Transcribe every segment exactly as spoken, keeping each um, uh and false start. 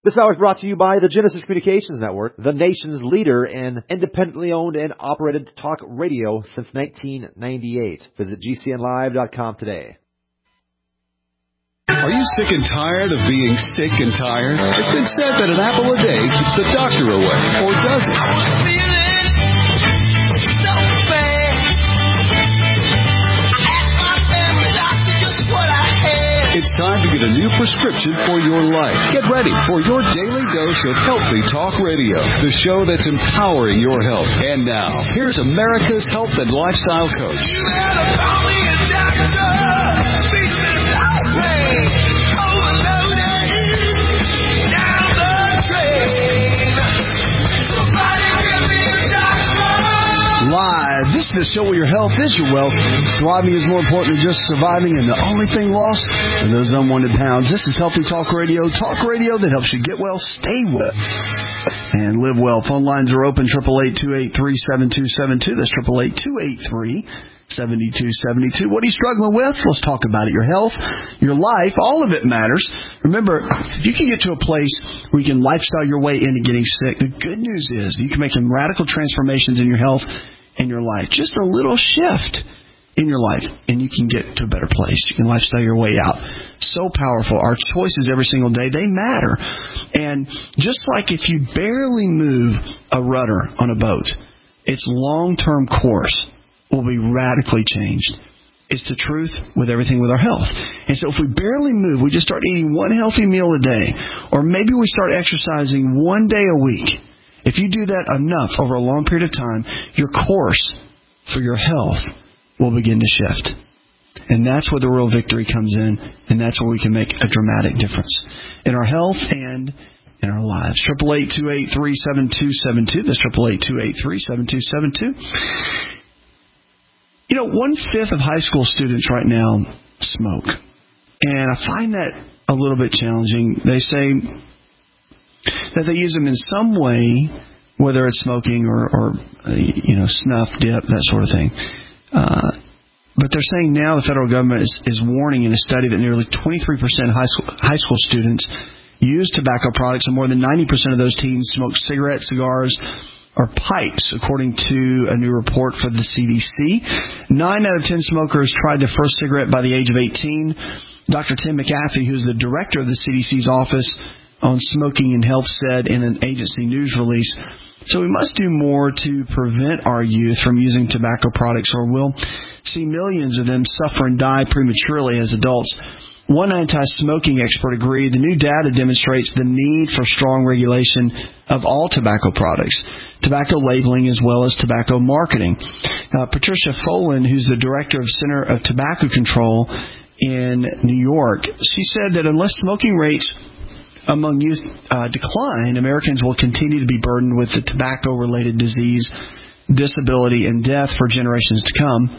This hour is brought to you by the Genesis Communications Network, the nation's leader in independently owned and operated talk radio since nineteen ninety-eight. Visit G C N live dot com today. Are you sick and tired of being sick and tired? It's been said that an apple a day keeps the doctor away, or does it? I was feeling so bad. I asked my family doctor just what I had. It's time to get a new prescription for your life. Get ready for your daily dose of Healthy Talk Radio, the show that's empowering your health. And now, here's America's health and lifestyle coach. You better call me a doctor. Live. This is the show where your health is your wealth. Thriving is more important than just surviving, and the only thing lost are those unwanted pounds. This is Healthy Talk Radio. Talk radio that helps you get well, stay well, and live well. Phone lines are open, eight eight eight, two eight three, seven two seven two. That's eight eight eight, two eight three, seven two seven two. What are you struggling with? Let's talk about it. Your health, your life, all of it matters. Remember, if you can get to a place where you can lifestyle your way into getting sick, the good news is you can make some radical transformations in your health and your life. Just a little shift in your life, and you can get to a better place. You can lifestyle your way out. So powerful. Our choices every single day, they matter. And just like if you barely move a rudder on a boat, its long-term course will be radically changed. It's the truth with everything with our health. And so if we barely move, we just start eating one healthy meal a day, or maybe we start exercising one day a week. If you do that enough over a long period of time, your course for your health will begin to shift. And that's where the real victory comes in, and that's where we can make a dramatic difference in our health and in our lives. eight eight eight, two eight three, seven two seven two. That's eight eight eight, two eight three, seven two seven two. You know, one-fifth of high school students right now smoke. And I find that a little bit challenging. They say that they use them in some way, whether it's smoking or, or uh, you know, snuff, dip, that sort of thing. Uh, but they're saying now the federal government is, is warning in a study that nearly twenty-three percent of high school, high school students use tobacco products, and more than ninety percent of those teens smoke cigarettes, cigars, or pipes, according to a new report for the C D C. Nine out of ten smokers tried their first cigarette by the age of eighteen. Doctor Tim McAfee, who's the director of the C D C's Office on Smoking and Health, said in an agency news release, so we must do more to prevent our youth from using tobacco products, or we'll see millions of them suffer and die prematurely as adults. One anti-smoking expert agreed the new data demonstrates the need for strong regulation of all tobacco products, tobacco labeling as well as tobacco marketing. Uh, Patricia Folan, who's the director of Center of Tobacco Control in New York, she said that unless smoking rates among youth uh, decline, Americans will continue to be burdened with the tobacco-related disease, disability, and death for generations to come.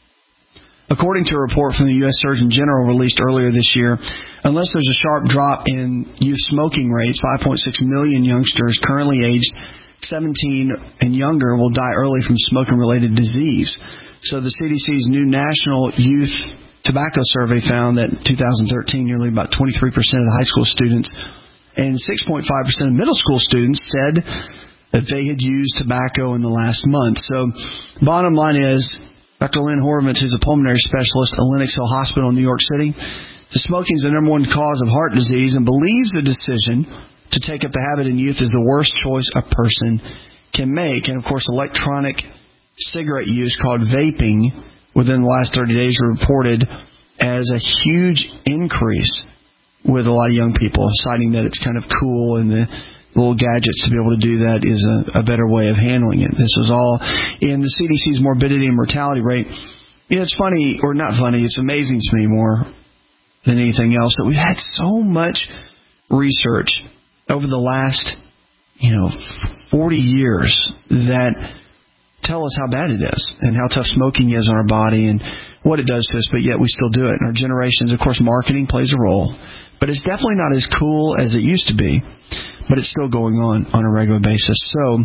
According to a report from the U S Surgeon General released earlier this year, unless there's a sharp drop in youth smoking rates, five point six million youngsters currently aged seventeen and younger will die early from smoking-related disease. So the C D C's new National Youth Tobacco Survey found that in two thousand thirteen, nearly about twenty-three percent of the high school students and six point five percent of middle school students said that they had used tobacco in the last month. So bottom line is, Doctor Lynn Horowitz, who's a pulmonary specialist at Lenox Hill Hospital in New York City, the smoking is the number one cause of heart disease and believes the decision to take up the habit in youth is the worst choice a person can make. And, of course, electronic cigarette use, called vaping, within the last thirty days were reported as a huge increase with a lot of young people, citing that it's kind of cool and the little gadgets to be able to do that is a, a better way of handling it. This was all in the C D C's morbidity and mortality rate. You know, it's funny, or not funny, it's amazing to me more than anything else that we've had so much research over the last, you know, forty years that tell us how bad it is and how tough smoking is on our body and what it does to us, but yet we still do it. And our generations, of course, marketing plays a role, but it's definitely not as cool as it used to be, but it's still going on on a regular basis. So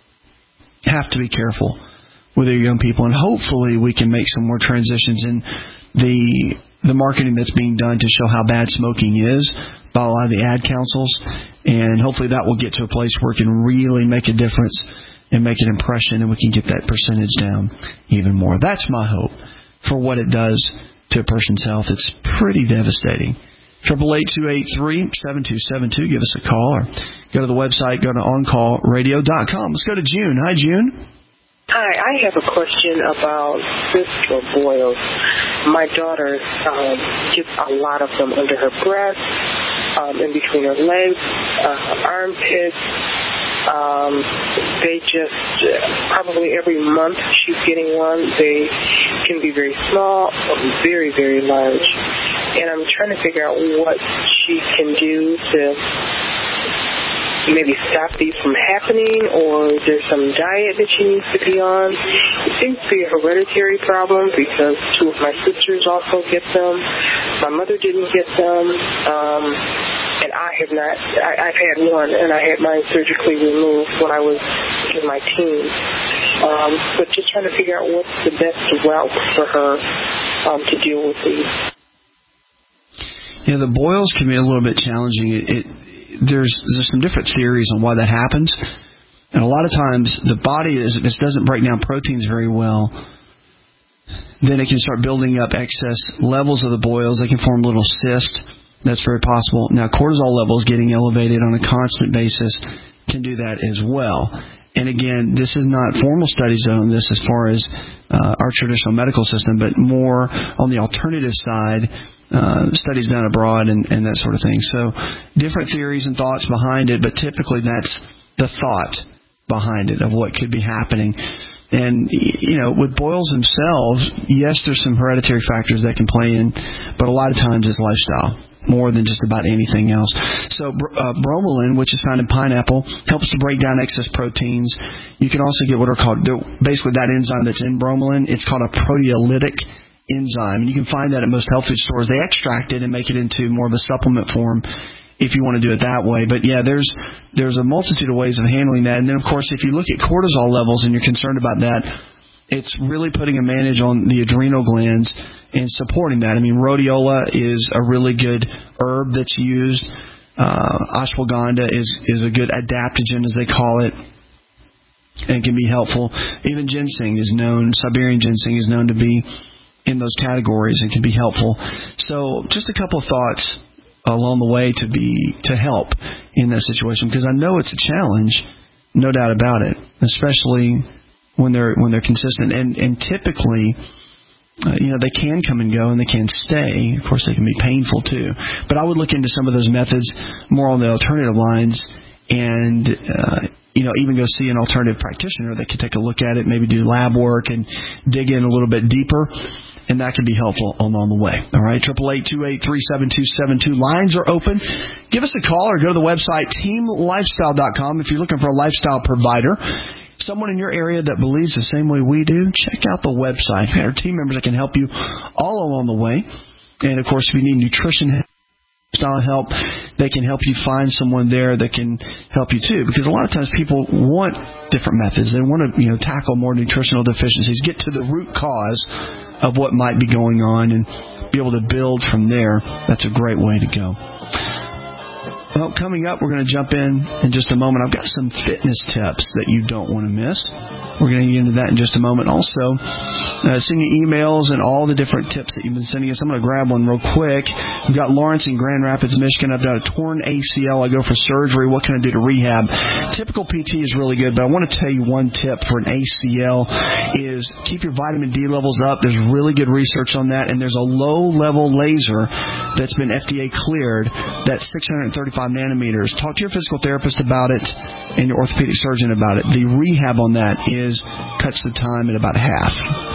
have to be careful with our young people, and hopefully we can make some more transitions in the the marketing that's being done to show how bad smoking is by a lot of the ad councils, and hopefully that will get to a place where it can really make a difference and make an impression, and we can get that percentage down even more. That's my hope for what it does to a person's health. It's pretty devastating. Triple eight two eight three seven two seven two. Give us a call or go to the website. Go to on call radio dot com. Let's go to June. Hi, June. Hi, I have a question about cysts or boils. My daughter um, gets a lot of them under her breast, um, in between her legs, uh, armpits. Um, they just, uh, probably every month she's getting one. They can be very small or very, very large. And I'm trying to figure out what she can do to maybe stop these from happening, or is there some diet that she needs to be on? It seems to be a hereditary problem because two of my sisters also get them. My mother didn't get them, um, and I have not. I, I've had one, and I had mine surgically removed when I was in my teens. Um, but just trying to figure out what's the best route for her um, to deal with these. Yeah, the boils can be a little bit challenging. It, it There's there's some different theories on why that happens. And a lot of times the body, is, if it doesn't break down proteins very well, then it can start building up excess levels of the boils. They can form little cysts. That's very possible. Now, cortisol levels getting elevated on a constant basis can do that as well. And again, this is not formal studies on this as far as uh, our traditional medical system, but more on the alternative side. Uh, studies done abroad and, and that sort of thing. So different theories and thoughts behind it, but typically that's the thought behind it of what could be happening. And, you know, with boils themselves, yes, there's some hereditary factors that can play in, but a lot of times it's lifestyle more than just about anything else. So uh, bromelain, which is found in pineapple, helps to break down excess proteins. You can also get what are called, basically that enzyme that's in bromelain, it's called a proteolytic enzyme, and you can find that at most health food stores. They extract it and make it into more of a supplement form if you want to do it that way. But yeah, there's there's a multitude of ways of handling that. And then, of course, if you look at cortisol levels and you're concerned about that, it's really putting a manage on the adrenal glands and supporting that. I mean, rhodiola is a really good herb that's used. Uh, ashwagandha is, is a good adaptogen, as they call it, and can be helpful. Even ginseng is known, Siberian ginseng is known to be in those categories and can be helpful. So just a couple of thoughts along the way to be to help in that situation, because I know it's a challenge, no doubt about it, especially when they're when they're consistent. And, and typically, uh, you know, they can come and go and they can stay. Of course, they can be painful too. But I would look into some of those methods more on the alternative lines and uh, you know, even go see an alternative practitioner that could take a look at it, maybe do lab work and dig in a little bit deeper. And that can be helpful along the way. All right, triple eight two eight three seven two seven two. Lines are open. Give us a call or go to the website team lifestyle dot com if you're looking for a lifestyle provider. Someone in your area that believes the same way we do, check out the website. Our team members that can help you all along the way. And, of course, if you need nutrition style help, they can help you find someone there that can help you too. Because a lot of times people want different methods. They want to, you know, tackle more nutritional deficiencies, get to the root cause of what might be going on and be able to build from there. That's a great way to go. Well, coming up, we're going to jump in in just a moment. I've got some fitness tips that you don't want to miss. We're going to get into that in just a moment. Also, uh, send you emails and all the different tips that you've been sending us. I'm going to grab one real quick. We've got Lawrence in Grand Rapids, Michigan. I've got a torn A C L. I go for surgery. What can I do to rehab? Typical P T is really good, but I want to tell you one tip for an A C L is keep your vitamin D levels up. There's really good research on that, and there's a low-level laser that's been F D A cleared that's six hundred thirty-five nanometers. Talk to your physical therapist about it and your orthopedic surgeon about it. The rehab on that is cuts the time at about half.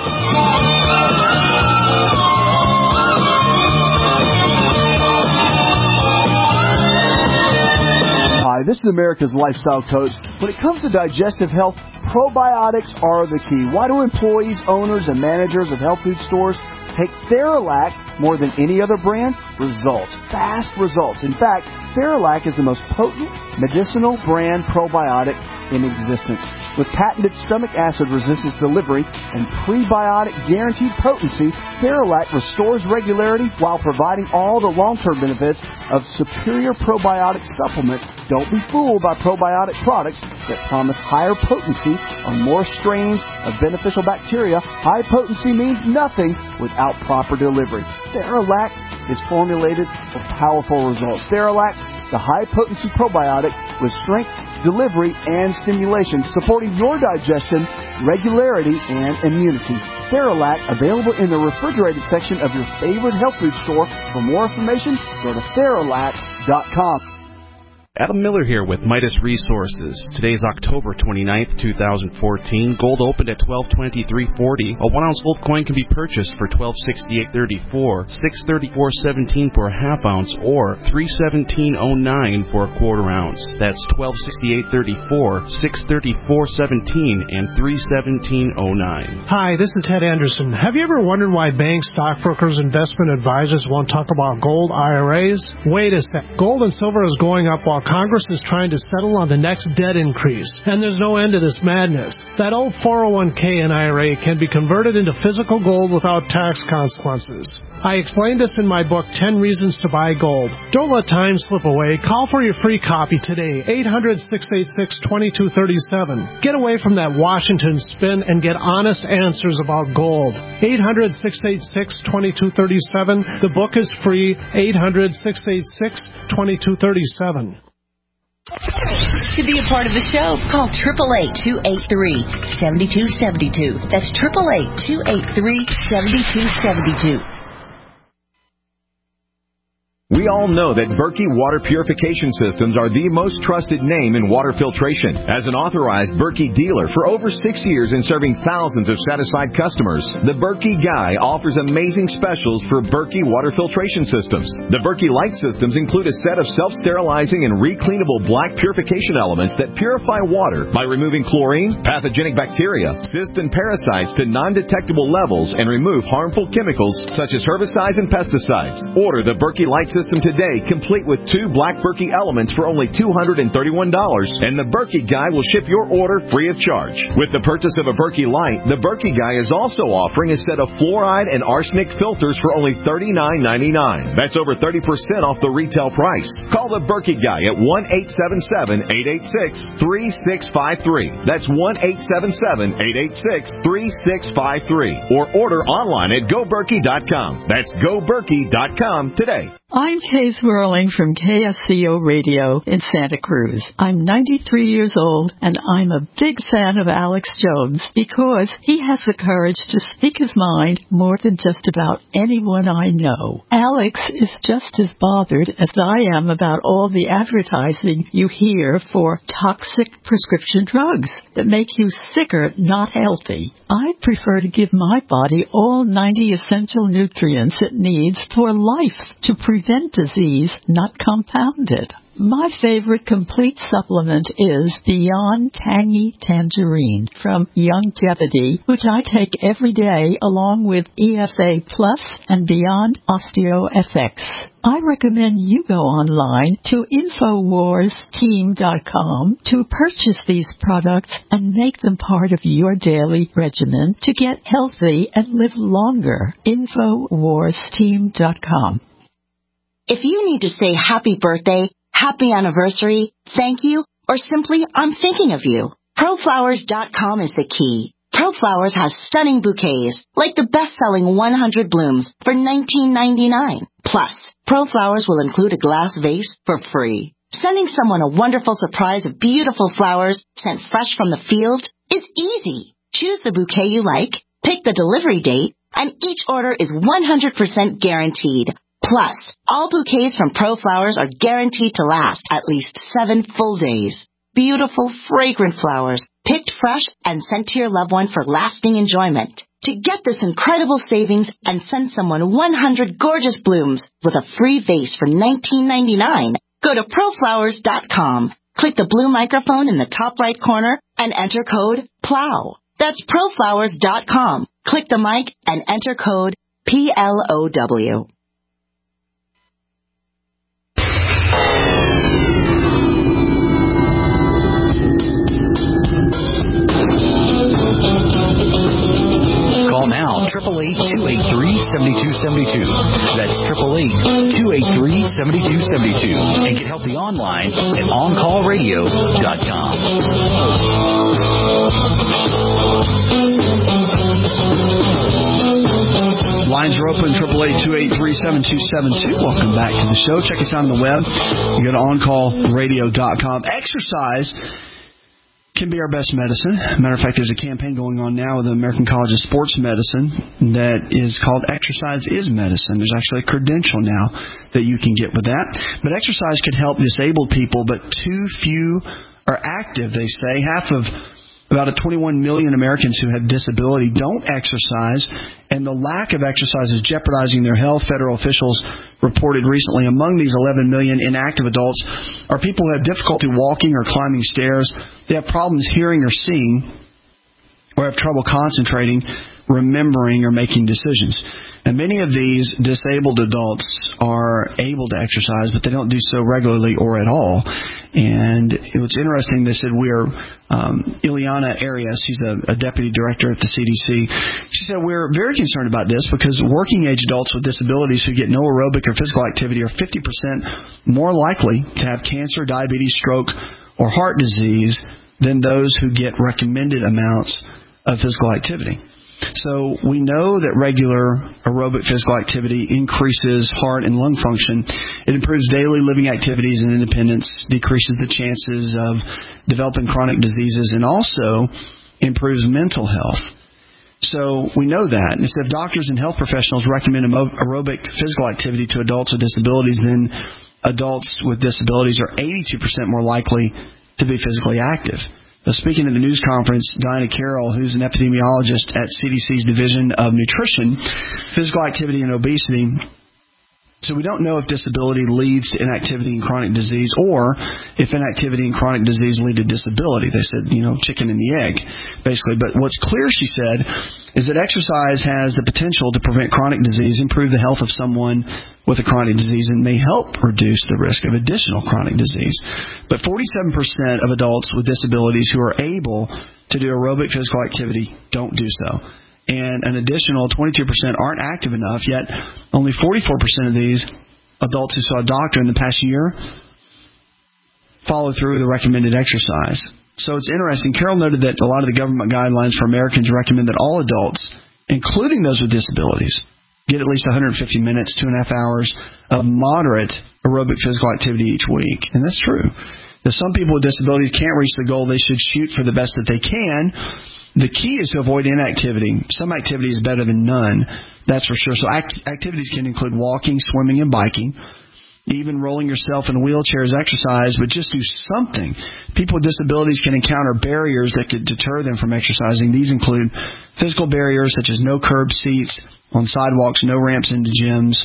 Hi, this is America's Lifestyle Coach. When it comes to digestive health, probiotics are the key. Why do employees, owners, and managers of health food stores take Theralac more than any other brand? Results. Fast results. In fact, Theralac is the most potent medicinal brand probiotic in existence. With patented stomach acid resistance delivery and prebiotic guaranteed potency, Theralac restores regularity while providing all the long-term benefits of superior probiotic supplements. Don't be fooled by probiotic products that promise higher potency on more strains of beneficial bacteria. High potency means nothing without proper delivery. Theralac is formulated for powerful results. Theralac, the high-potency probiotic with strength, delivery, and stimulation, supporting your digestion, regularity, and immunity. Theralac, available in the refrigerated section of your favorite health food store. For more information, go to Theralac dot com. Adam Miller here with Midas Resources. Today is October twenty-ninth, two thousand fourteen. Gold opened at twelve twenty-three forty. A one ounce gold coin can be purchased for twelve sixty-eight thirty-four, six thirty-four seventeen for a half ounce, or three seventeen oh nine for a quarter ounce. That's twelve sixty-eight thirty-four, six thirty-four seventeen, and three seventeen oh nine. Hi, this is Ted Anderson. Have you ever wondered why banks, stockbrokers, investment advisors won't talk about gold I R As? Wait a sec. Gold and silver is going up while Congress is trying to settle on the next debt increase, and there's no end to this madness. That old four oh one k and I R A can be converted into physical gold without tax consequences. I explained this in my book, ten Reasons to Buy Gold. Don't let time slip away. Call for your free copy today, eight hundred, six eight six, two two three seven. Get away from that Washington spin and get honest answers about gold. eight hundred, six eight six, two two three seven. The book is free, eight hundred, six eight six, two two three seven. To be a part of the show, call eight eight eight, two eight three, seven two seven two. That's eight eight eight, two eight three, seven two seven two. We all know that Berkey Water Purification Systems are the most trusted name in water filtration. As an authorized Berkey dealer for over six years and serving thousands of satisfied customers, the Berkey Guy offers amazing specials for Berkey Water Filtration Systems. The Berkey Light Systems include a set of self-sterilizing and recleanable black purification elements that purify water by removing chlorine, pathogenic bacteria, cysts, and parasites to non-detectable levels and remove harmful chemicals such as herbicides and pesticides. Order the Berkey Light System today, complete with two black Berkey elements for only two hundred thirty-one dollars, and the Berkey Guy will ship your order free of charge. With the purchase of a Berkey Light, the Berkey Guy is also offering a set of fluoride and arsenic filters for only thirty-nine ninety-nine. That's over thirty percent off the retail price. Call the Berkey Guy at one eight seven seven, eight eight six, three six five three. That's one eight seven seven, eight eight six, three six five three. Or order online at go berkey dot com. That's go berkey dot com today. I'm Kay Swirling from K S C O Radio in Santa Cruz. I'm ninety-three years old, and I'm a big fan of Alex Jones because he has the courage to speak his mind more than just about anyone I know. Alex is just as bothered as I am about all the advertising you hear for toxic prescription drugs that make you sicker, not healthy. I prefer to give my body all ninety essential nutrients it needs for life to prevent disease, not compound it. My favorite complete supplement is Beyond Tangy Tangerine from Youngevity, which I take every day along with E F A Plus and Beyond OsteoFX. I recommend you go online to Infowars Team dot com to purchase these products and make them part of your daily regimen to get healthy and live longer. Infowars Team dot com. If you need to say happy birthday, happy anniversary, thank you, or simply I'm thinking of you, ProFlowers dot com is the key. ProFlowers has stunning bouquets, like the best-selling one hundred blooms for nineteen ninety-nine. Plus, ProFlowers will include a glass vase for free. Sending someone a wonderful surprise of beautiful flowers sent fresh from the field is easy. Choose the bouquet you like, pick the delivery date, and each order is one hundred percent guaranteed. Plus, all bouquets from ProFlowers are guaranteed to last at least seven full days. Beautiful, fragrant flowers, picked fresh and sent to your loved one for lasting enjoyment. To get this incredible savings and send someone one hundred gorgeous blooms with a free vase for nineteen ninety-nine, go to ProFlowers dot com. Click the blue microphone in the top right corner and enter code PLOW. That's ProFlowers dot com. Click the mic and enter code P L O W. seven two. That's eight eight eight, two eight three, seven two seven two. And get healthy online at on call radio dot com. Lines are open, eight eight eight, two eight three, seven two seven two. Welcome back to the show. Check us out on the web. You go to on call radio dot com. Exercise can be our best medicine. Matter of fact, there's a campaign going on now with the American College of Sports Medicine that is called Exercise is Medicine. There's actually a credential now that you can get with that. But exercise can help disabled people, but too few are active, they say. Half of about twenty-one million Americans who have disability don't exercise, and the lack of exercise is jeopardizing their health. Federal officials reported recently among these eleven million inactive adults are people who have difficulty walking or climbing stairs. They have problems hearing or seeing, or have trouble concentrating, remembering, or making decisions. And many of these disabled adults are able to exercise, but they don't do so regularly or at all. And it was interesting, they said we are, um, Ileana Arias, she's a, a deputy director at the C D C, she said we're very concerned about this because working age adults with disabilities who get no aerobic or physical activity are fifty percent more likely to have cancer, diabetes, stroke, or heart disease than those who get recommended amounts of physical activity. So we know that regular aerobic physical activity increases heart and lung function. It improves daily living activities and independence, decreases the chances of developing chronic diseases, and also improves mental health. So we know that. And if doctors and health professionals recommend aerobic physical activity to adults with disabilities, then adults with disabilities are eighty-two percent more likely to be physically active. Speaking at the news conference, Diana Carroll, who's an epidemiologist at C D C's Division of Nutrition, Physical Activity and Obesity, so we don't know if disability leads to inactivity and chronic disease, or if inactivity and chronic disease lead to disability. They said, you know, chicken and the egg, basically. But what's clear, she said, is that exercise has the potential to prevent chronic disease, improve the health of someone with a chronic disease, and may help reduce the risk of additional chronic disease. But forty-seven percent of adults with disabilities who are able to do aerobic physical activity don't do so. And an additional twenty-two percent aren't active enough, yet only forty-four percent of these adults who saw a doctor in the past year follow through with the recommended exercise. So it's interesting. Carol noted that a lot of the government guidelines for Americans recommend that all adults, including those with disabilities, get at least one hundred fifty minutes, two and a half hours of moderate aerobic physical activity each week. And that's true. That some people with disabilities can't reach the goal they should shoot for the best that they can. The key is to avoid inactivity. Some activity is better than none, that's for sure. So act- activities can include walking, swimming, and biking. Even rolling yourself in a wheelchair is exercise, but just do something. People with disabilities can encounter barriers that could deter them from exercising. These include physical barriers such as no curb seats on sidewalks, no ramps into gyms,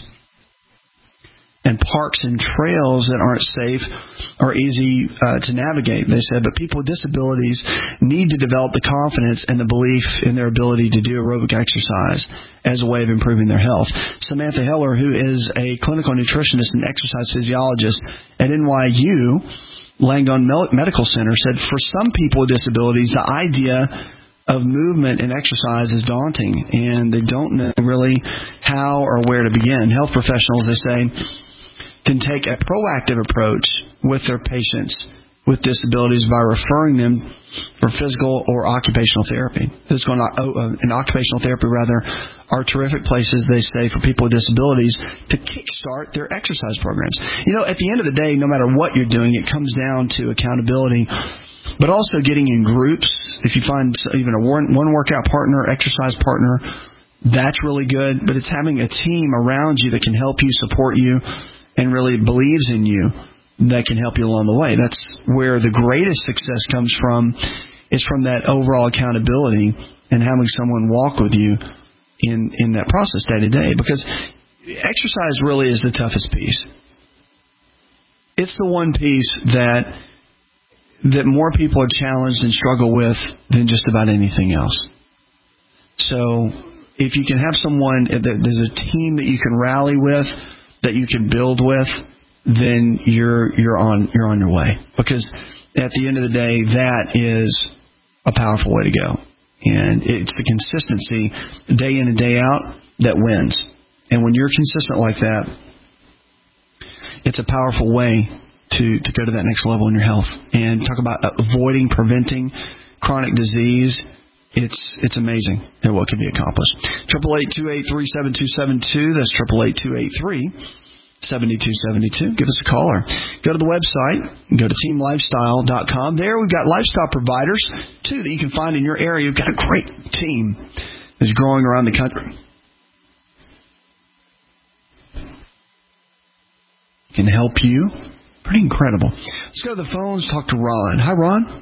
and parks and trails that aren't safe or easy uh, to navigate, they said. But people with disabilities need to develop the confidence and the belief in their ability to do aerobic exercise as a way of improving their health. Samantha Heller, who is a clinical nutritionist and exercise physiologist at N Y U Langone Medical Center, said for some people with disabilities, the idea of movement and exercise is daunting, and they don't know really how or where to begin. Health professionals, they say, can take a proactive approach with their patients with disabilities by referring them for physical or occupational therapy. Physical and, uh, and occupational therapy, rather, are terrific places, they say, for people with disabilities to kickstart their exercise programs. You know, at the end of the day, no matter what you're doing, it comes down to accountability, but also getting in groups. If you find even a one, one workout partner, exercise partner, that's really good. But it's having a team around you that can help you, support you, and really believes in you, that can help you along the way. That's where the greatest success comes from, is from that overall accountability and having someone walk with you in, in that process day to day. Because exercise really is the toughest piece. It's the one piece that that more people are challenged and struggle with than just about anything else. So if you can have someone, there's a team that you can rally with, that you can build with, then you're you're on you're on your way. Because at the end of the day, that is a powerful way to go. And it's the consistency day in and day out that wins. And when you're consistent like that, it's a powerful way to, to go to that next level in your health. And talk about avoiding, preventing chronic disease. It's it's amazing at what can be accomplished. Triple eight two eight three seven two seven two. That's triple eight two eight three seven two seven two. Give us a call or go to the website. Go to team lifestyle dot com. There we've got lifestyle providers too that you can find in your area. We've got a great team that's growing around the country. Can help you. Pretty incredible. Let's go to the phones. Talk to Ron. Hi, Ron.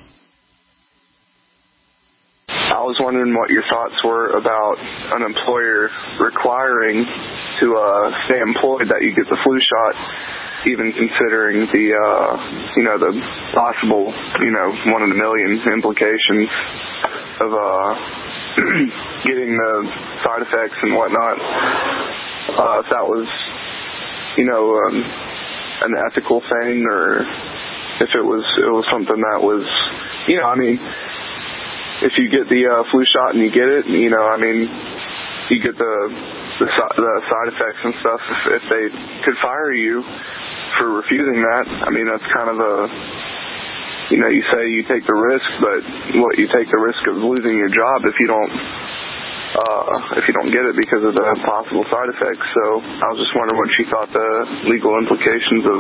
I was wondering what your thoughts were about an employer requiring to uh, stay employed that you get the flu shot, even considering the, uh, you know, the possible, you know, one in a million implications of uh, getting the side effects and whatnot. Uh, if that was, you know, um, an ethical thing, or if it was it was something that was, you know, I mean. If you get the uh, flu shot and you get it, you know, I mean, you get the the, the side effects and stuff. If, if they could fire you for refusing that, I mean, that's kind of a, you know, you say you take the risk, but what you take the risk of losing your job if you don't, uh, if you don't get it because of the possible side effects. So I was just wondering what she thought the legal implications of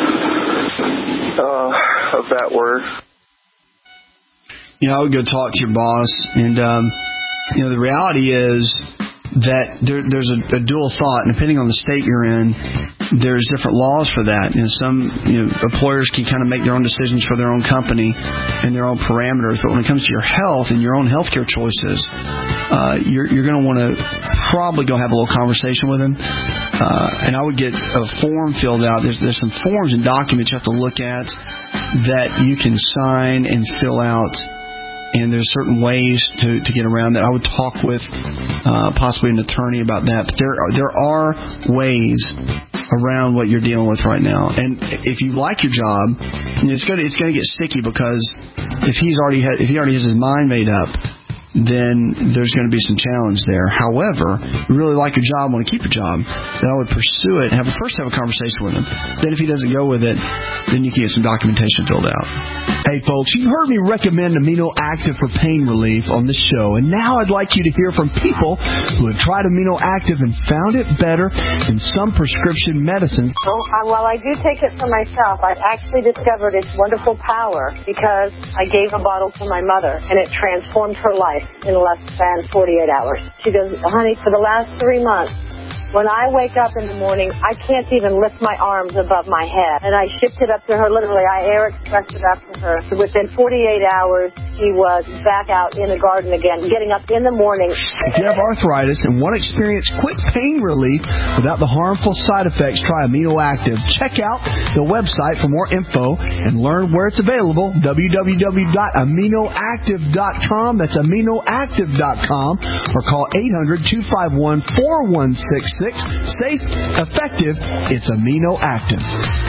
uh, of that were. You know, I would go talk to your boss, and, um, you know, the reality is that there, there's a, a dual thought, and depending on the state you're in, there's different laws for that. You know, some, you know, employers can kind of make their own decisions for their own company and their own parameters, but when it comes to your health and your own healthcare choices, uh, you're, you're going to want to probably go have a little conversation with them. Uh, and I would get a form filled out. There's, there's some forms and documents you have to look at that you can sign and fill out. And there's certain ways to, to get around that. I would talk with uh, possibly an attorney about that. But there are, there are ways around what you're dealing with right now. And if you like your job, it's going to it's going to get sticky, because if he's already had, if he already has his mind made up, then there's going to be some challenge there. However, you really like your job, want to keep your job, then I would pursue it and have first have a conversation with him. Then if he doesn't go with it, then you can get some documentation filled out. Hey, folks, you've heard me recommend Amino Active for pain relief on this show, and now I'd like you to hear from people who have tried Amino Active and found it better than some prescription medicines. Well, uh, while I do take it for myself, I've actually discovered its wonderful power because I gave a bottle to my mother, and it transformed her life in less than forty-eight hours. She goes, honey, for the last three months, when I wake up in the morning, I can't even lift my arms above my head. And I shipped it up to her, literally, I air expressed it up to her. Within forty-eight hours, she was back out in the garden again, getting up in the morning. If you have arthritis and want to experience quick pain relief without the harmful side effects, try Amino Active. Check out the website for more info and learn where it's available, w w w dot amino active dot com. That's amino active dot com. Or call eight hundred two five one four one six six. Safe, effective, it's Amino Active.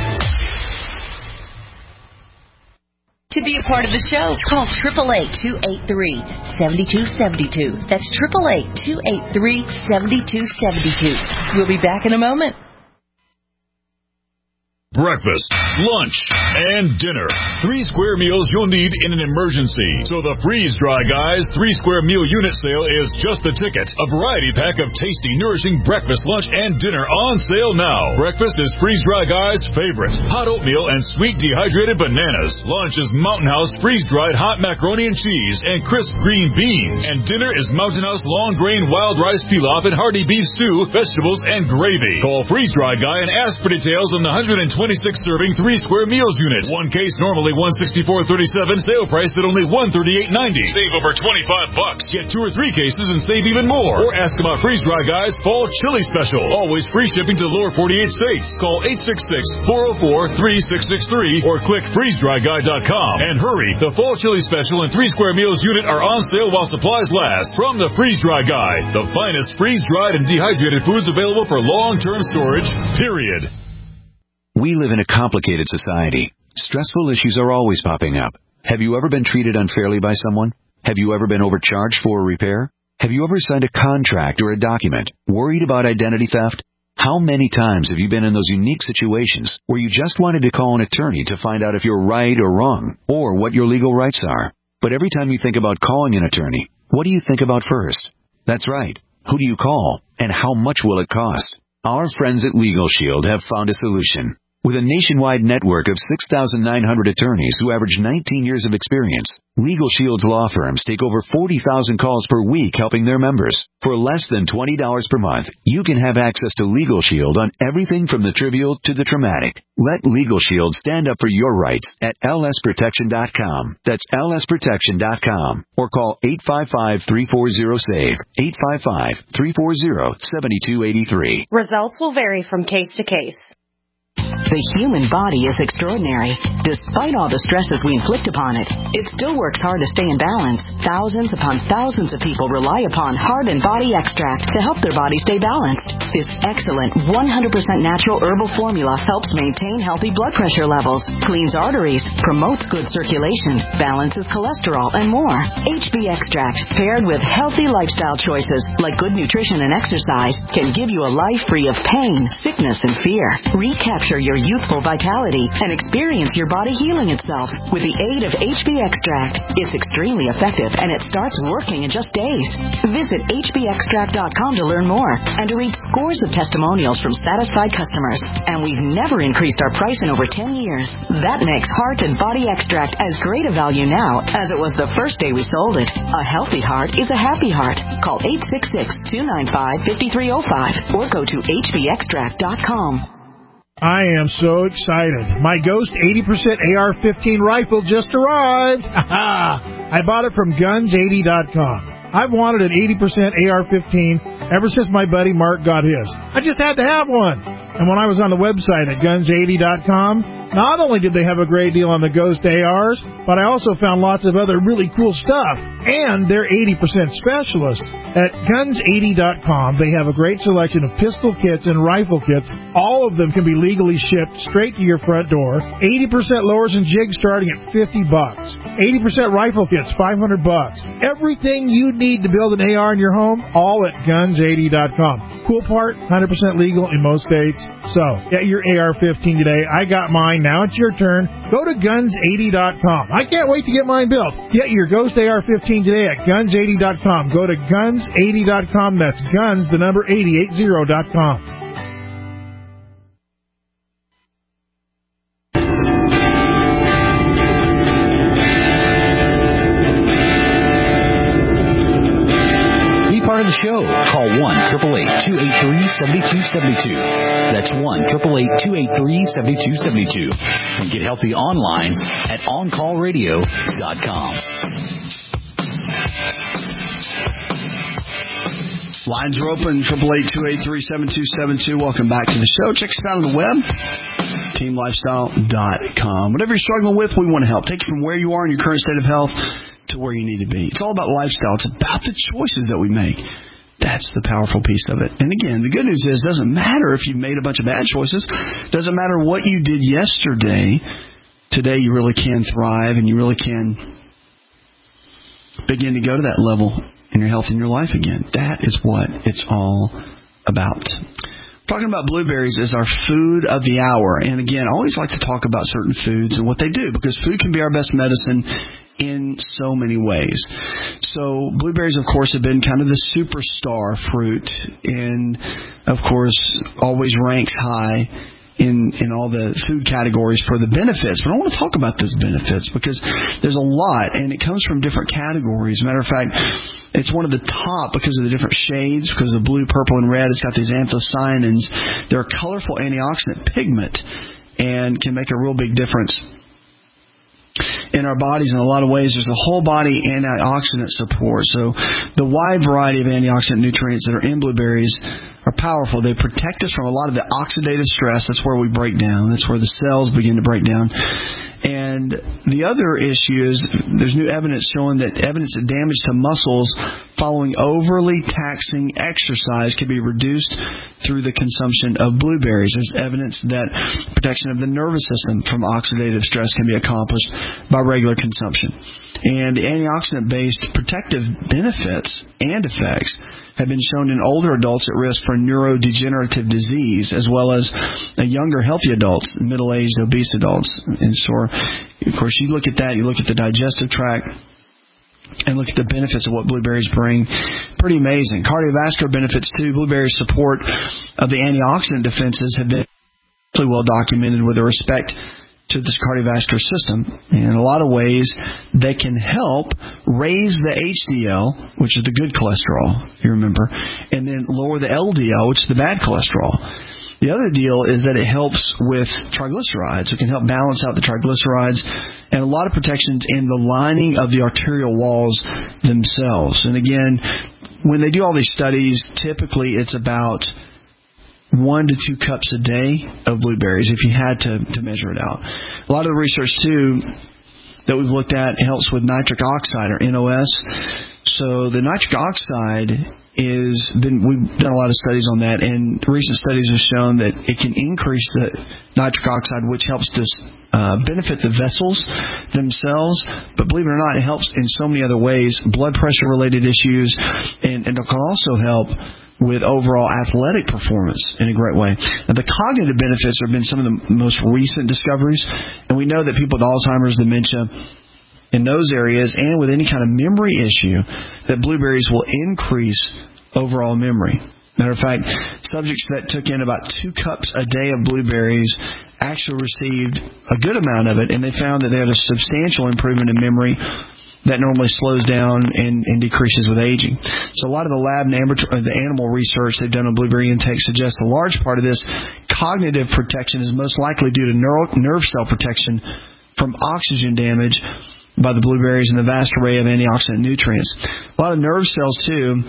To be a part of the show, call eight eight eight, two eight three, seven two seven two. That's eight eight eight, two eight three, seven two seven two. We'll be back in a moment. Breakfast, lunch, and dinner. Three square meals you'll need in an emergency. So the Freeze Dry Guys three square meal unit sale is just the ticket. A variety pack of tasty, nourishing breakfast, lunch, and dinner on sale now. Breakfast is Freeze Dry Guys' favorite. Hot oatmeal and sweet dehydrated bananas. Lunch is Mountain House freeze-dried hot macaroni and cheese and crisp green beans. And dinner is Mountain House long grain wild rice pilaf and hearty beef stew, vegetables, and gravy. Call Freeze Dry Guy and ask for details on the one hundred twenty-six serving three square meals unit. One case normally one sixty-four thirty-seven, sale price at only one thirty-eight ninety. Save over twenty-five bucks. Get two or three cases and save even more. Or ask about Freeze Dry Guys Fall Chili Special. Always free shipping to the lower forty-eight states. Call eight six six, four oh four, three six six three or click freeze dry guy dot com. And hurry, the Fall Chili Special and three square meals unit are on sale while supplies last. From the Freeze Dry Guy, the finest freeze-dried and dehydrated foods available for long-term storage, period. We live in a complicated society. Stressful issues are always popping up. Have you ever been treated unfairly by someone? Have you ever been overcharged for a repair? Have you ever signed a contract or a document worried about identity theft? How many times have you been in those unique situations where you just wanted to call an attorney to find out if you're right or wrong, or what your legal rights are? But every time you think about calling an attorney, what do you think about first? That's right. Who do you call, and how much will it cost? Our friends at Legal Shield have found a solution. With a nationwide network of six thousand nine hundred attorneys who average nineteen years of experience, Legal Shield's law firms take over forty thousand calls per week helping their members. For less than twenty dollars per month, you can have access to Legal Shield on everything from the trivial to the traumatic. Let Legal Shield stand up for your rights at L S protection dot com. That's L S protection dot com. Or call eight five five, three four zero, S A V E, eight five five, three four zero, seven two eight three. Results will vary from case to case. The human body is extraordinary. Despite all the stresses we inflict upon it, it still works hard to stay in balance. Thousands upon thousands of people rely upon Heart and Body Extract to help their body stay balanced. This excellent one hundred percent natural herbal formula helps maintain healthy blood pressure levels, cleans arteries, promotes good circulation, balances cholesterol, and more. H B Extract, paired with healthy lifestyle choices like good nutrition and exercise, can give you a life free of pain, sickness, and fear. Recapture your youthful vitality and experience your body healing itself with the aid of H B Extract. It's extremely effective and it starts working in just days. Visit H B extract dot com to learn more and to read scores of testimonials from satisfied customers. And we've never increased our price in over ten years. That makes Heart and Body Extract as great a value now as it was the first day we sold it. A healthy heart is a happy heart. Call eight six six, two nine five, five three zero five or go to H B extract dot com. I am so excited. My Ghost eighty percent A R fifteen rifle just arrived. I bought it from guns eighty dot com. I've wanted an eighty percent A R fifteen ever since my buddy Mark got his. I just had to have one. And when I was on the website at guns eighty dot com, not only did they have a great deal on the Ghost A Rs, but I also found lots of other really cool stuff. And they're eighty percent specialists. At guns eighty dot com, they have a great selection of pistol kits and rifle kits. All of them can be legally shipped straight to your front door. eighty percent lowers and jigs starting at fifty bucks. eighty percent rifle kits, five hundred bucks. Everything you need to build an A R in your home, all at guns eighty dot com. Cool part, one hundred percent legal in most states. So, get your A R fifteen today. I got mine. Now it's your turn. Go to guns eighty dot com. I can't wait to get mine built. Get your Ghost A R fifteen today at guns eighty dot com. Go to guns eighty dot com. That's guns, the number eighty, eighty dot com. Be part of the show. Call one, eight eight eight, two eight three, seven two seven two. That's one, eight eight eight, two eight three, seven two seven two. And get healthy online at on call radio dot com. Lines are open, eight eight eight, two eight three, seven two seven two. Welcome back to the show. Check us out on the web, team lifestyle dot com. Whatever you're struggling with, we want to help. Take you from where you are in your current state of health to where you need to be. It's all about lifestyle. It's about the choices that we make. That's the powerful piece of it. And again, the good news is it doesn't matter if you've made a bunch of bad choices. It doesn't matter what you did yesterday. Today you really can thrive and you really can begin to go to that level in your health and your life again. That is what it's all about. Talking about blueberries is our food of the hour. And again, I always like to talk about certain foods and what they do, because food can be our best medicine in so many ways. So blueberries, of course, have been kind of the superstar fruit, and of course always ranks high in in all the food categories for the benefits. But I want to talk about those benefits because there's a lot, and it comes from different categories. Matter of fact, it's one of the top because of the different shades, because of blue, purple, and red. It's got these anthocyanins. They're a colorful antioxidant pigment and can make a real big difference in our bodies in a lot of ways. There's a whole body antioxidant support. So the wide variety of antioxidant nutrients that are in blueberries are powerful. They protect us from a lot of the oxidative stress. That's where we break down. That's where the cells begin to break down. And the other issue is there's new evidence showing that evidence of damage to muscles following overly taxing exercise can be reduced through the consumption of blueberries. There's evidence that protection of the nervous system from oxidative stress can be accomplished by regular consumption. And the antioxidant-based protective benefits and effects have been shown in older adults at risk for neurodegenerative disease, as well as younger, healthy adults, middle-aged, obese adults. And so, of course, you look at that, you look at the digestive tract, and look at the benefits of what blueberries bring. Pretty amazing. Cardiovascular benefits, too. Blueberries' support of the antioxidant defenses have been really well documented with respect to this cardiovascular system. In a lot of ways, they can help raise the H D L, which is the good cholesterol, if you remember, and then lower the L D L, which is the bad cholesterol. The other deal is that it helps with triglycerides. It can help balance out the triglycerides, and a lot of protections in the lining of the arterial walls themselves. And again, when they do all these studies, typically it's about one to two cups a day of blueberries if you had to, to measure it out. A lot of the research, too, that we've looked at helps with nitric oxide, or N O S. So the nitric oxide is been we've done a lot of studies on that, and recent studies have shown that it can increase the nitric oxide, which helps to uh, benefit the vessels themselves. But believe it or not, it helps in so many other ways, blood pressure related issues, and, and it can also help with overall athletic performance in a great way. Now, the cognitive benefits have been some of the most recent discoveries, and we know that people with Alzheimer's, dementia, in those areas, and with any kind of memory issue, that blueberries will increase overall memory. Matter of fact, subjects that took in about two cups a day of blueberries actually received a good amount of it, and they found that they had a substantial improvement in memory that normally slows down and, and decreases with aging. So a lot of the lab and the animal research they've done on blueberry intake suggests a large part of this cognitive protection is most likely due to neuro, nerve cell protection from oxygen damage by the blueberries and the vast array of antioxidant nutrients. A lot of nerve cells, too,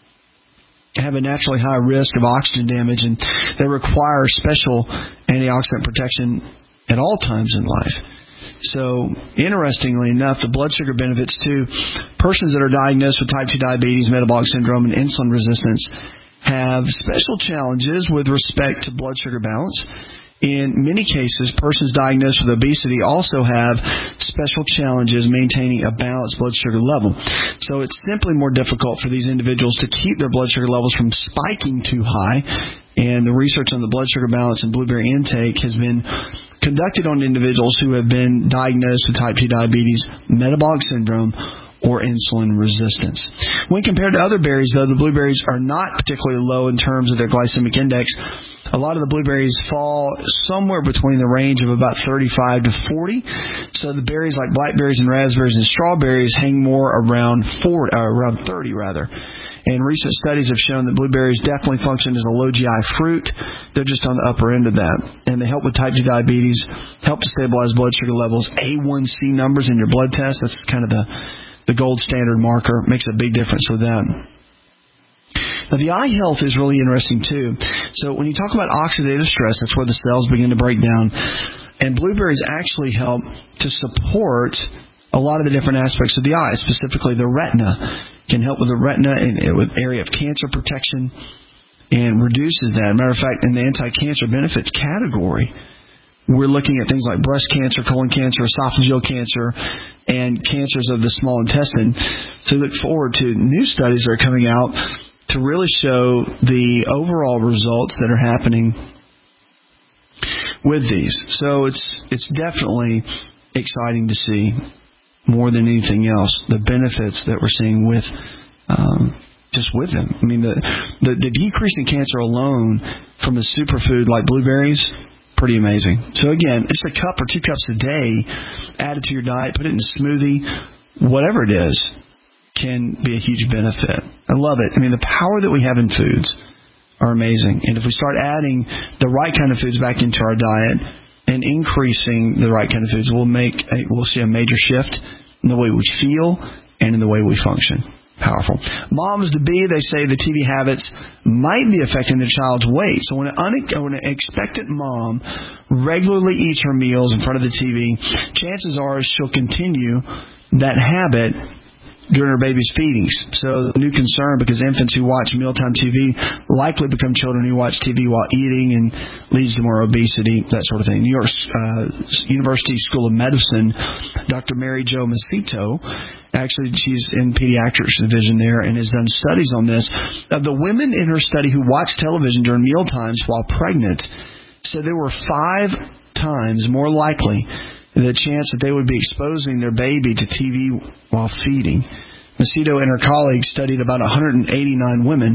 have a naturally high risk of oxygen damage, and they require special antioxidant protection at all times in life. So, interestingly enough, the blood sugar benefits, too, persons that are diagnosed with type two diabetes, metabolic syndrome, and insulin resistance have special challenges with respect to blood sugar balance. In many cases, persons diagnosed with obesity also have special challenges maintaining a balanced blood sugar level. So it's simply more difficult for these individuals to keep their blood sugar levels from spiking too high. And the research on the blood sugar balance and blueberry intake has been conducted on individuals who have been diagnosed with type two diabetes, metabolic syndrome, or insulin resistance. When compared to other berries, though, the blueberries are not particularly low in terms of their glycemic index. A lot of the blueberries fall somewhere between the range of about thirty-five to forty. So the berries like blackberries and raspberries and strawberries hang more around four, uh, around thirty rather. And recent studies have shown that blueberries definitely function as a low G I fruit. They're just on the upper end of that. And they help with type two diabetes, help to stabilize blood sugar levels, A one C numbers in your blood test. That's kind of the, the gold standard marker. Makes a big difference with that. Now, the eye health is really interesting, too. So when you talk about oxidative stress, that's where the cells begin to break down. And blueberries actually help to support a lot of the different aspects of the eye, specifically the retina. Can help with the retina and with area of cancer protection and reduces that. Matter of fact, in the anti-cancer benefits category, we're looking at things like breast cancer, colon cancer, esophageal cancer, and cancers of the small intestine. So look forward to new studies that are coming out to really show the overall results that are happening with these. So it's it's definitely exciting to see, more than anything else, the benefits that we're seeing with um, just with them. I mean, the, the the decrease in cancer alone from a superfood like blueberries, pretty amazing. So again, it's a cup or two cups a day added to your diet, put it in a smoothie, whatever it is, can be a huge benefit. I love it. I mean, the power that we have in foods are amazing. And if we start adding the right kind of foods back into our diet and increasing the right kind of foods, we'll make a, we'll see a major shift in the way we feel and in the way we function. Powerful. Moms to be, they say the T V habits might be affecting their child's weight. So when an, une- when an expectant mom regularly eats her meals in front of the T V, chances are she'll continue that habit during her baby's feedings. So, new concern because infants who watch mealtime T V likely become children who watch T V while eating and leads to more obesity, that sort of thing. New York uh, University School of Medicine, Doctor Mary Jo Macito, actually she's in pediatrics division there and has done studies on this. Of the women in her study who watched television during meal times while pregnant, said they were five times more likely the chance that they would be exposing their baby to T V while feeding. Macedo and her colleagues studied about one hundred eighty-nine women,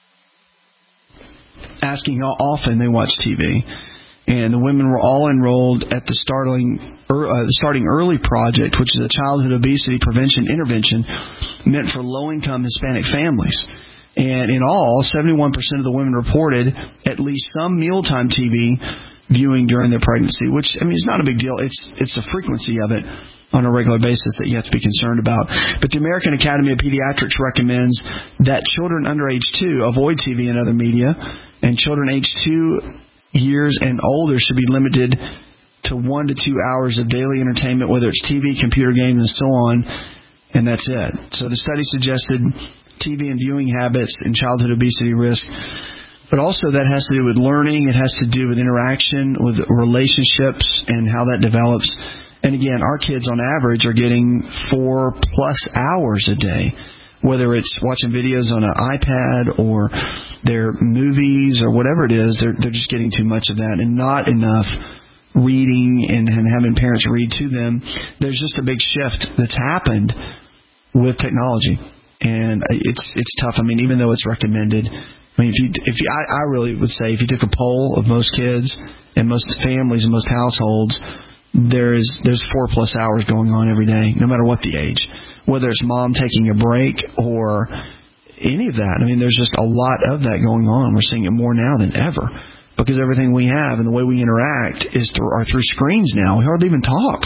asking how often they watch T V. And the women were all enrolled at the starting, uh, Starting Early Project, which is a childhood obesity prevention intervention meant for low-income Hispanic families. And in all, seventy-one percent of the women reported at least some mealtime T V viewing during their pregnancy, which, I mean, is not a big deal. It's it's the frequency of it on a regular basis that you have to be concerned about. But the American Academy of Pediatrics recommends that children under age two avoid T V and other media, and children age two years and older should be limited to one to two hours of daily entertainment, whether it's T V, computer games, and so on, and that's it. So the study suggested T V and viewing habits and childhood obesity risk. But also that has to do with learning. It has to do with interaction, with relationships, and how that develops. And again, our kids on average are getting four plus hours a day, whether it's watching videos on an iPad or their movies or whatever it is. They're, they're just getting too much of that and not enough reading and, and having parents read to them. There's just a big shift that's happened with technology. And it's it's tough. I mean, even though it's recommended, I mean, if you, if you, I, I really would say if you took a poll of most kids and most families and most households, there's there's four plus hours going on every day, no matter what the age, whether it's mom taking a break or any of that. I mean, there's just a lot of that going on. We're seeing it more now than ever because everything we have and the way we interact is through are through screens now. We hardly even talk.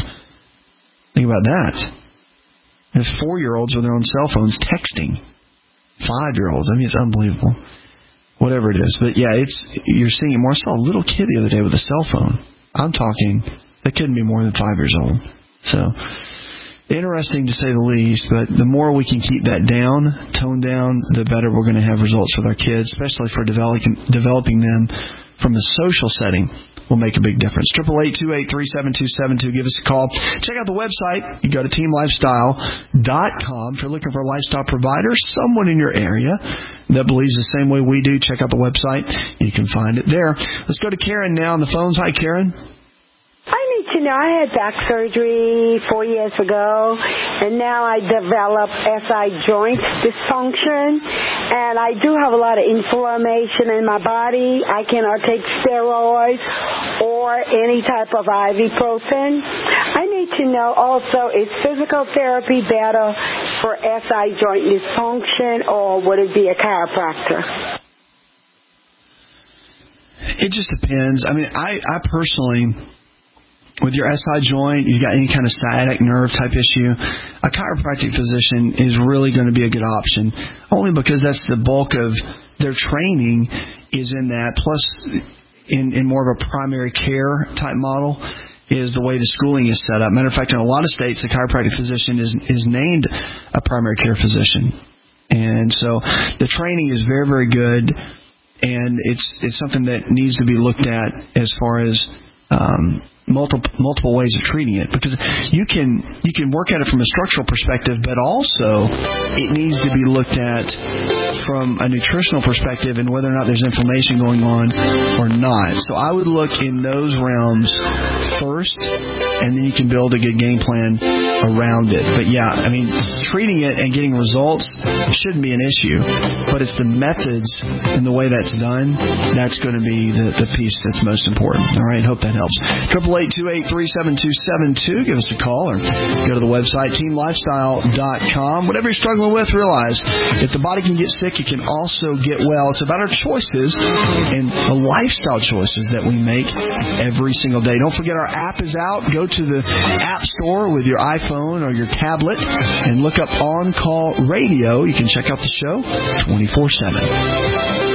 Think about that. There's four-year-olds with their own cell phones texting. Five-year-olds. I mean, it's unbelievable. Whatever it is. But, yeah, it's you're seeing it more. I saw a little kid the other day with a cell phone. I'm talking, they couldn't be more than five years old. So, interesting to say the least. But the more we can keep that down, tone down, the better we're going to have results with our kids, especially for developing, developing them from a social setting. Will make a big difference. eight eight eight, two eight three, seven two seven two. Give us a call. Check out the website. You go to team lifestyle dot com. If you're looking for a lifestyle provider, someone in your area that believes the same way we do, check out the website. You can find it there. Let's go to Karen now on the phones. Hi, Karen. I need to know, I had back surgery four years ago, and now I developed S I joint dysfunction, and I do have a lot of inflammation in my body. I cannot take steroids or any type of ibuprofen. I need to know also, is physical therapy better for S I joint dysfunction, or would it be a chiropractor? It just depends. I mean, I, I personally... With your S I joint, you've got any kind of sciatic nerve type issue, a chiropractic physician is really going to be a good option, only because that's the bulk of their training is in that, plus in, in more of a primary care type model is the way the schooling is set up. Matter of fact, in a lot of states, the chiropractic physician is, is named a primary care physician. And so the training is very, very good, and it's, it's something that needs to be looked at as far as um, multiple multiple ways of treating it, because you can you can work at it from a structural perspective, but also it needs to be looked at from a nutritional perspective and whether or not there's inflammation going on or not. So I would look in those realms first, and then you can build a good game plan around it. But yeah, I mean, treating it and getting results shouldn't be an issue, but it's the methods and the way that's done that's going to be the, the piece that's most important. All right, hope that helps. Triple eight two eight three seven two seven two. Give us a call or go to the website team lifestyle dot com. Whatever you're struggling with, realize if the body can get sick, it can also get well. It's about our choices and the lifestyle choices that we make every single day. Don't forget our app is out. Go to the App Store with your iPhone or your tablet and look up On Call Radio. You can check out the show twenty-four seven.